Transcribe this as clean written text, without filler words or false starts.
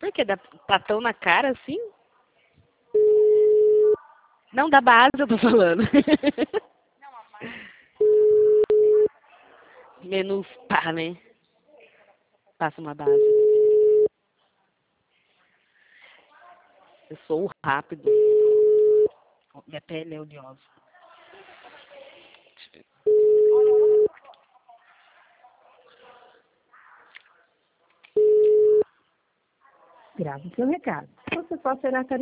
Por que? Tá tão na cara assim? Não, da base eu tô falando. Menos pá, né? Passa uma base. Eu sou rápido. Minha pele é oleosa. Grave seu recado. Você só será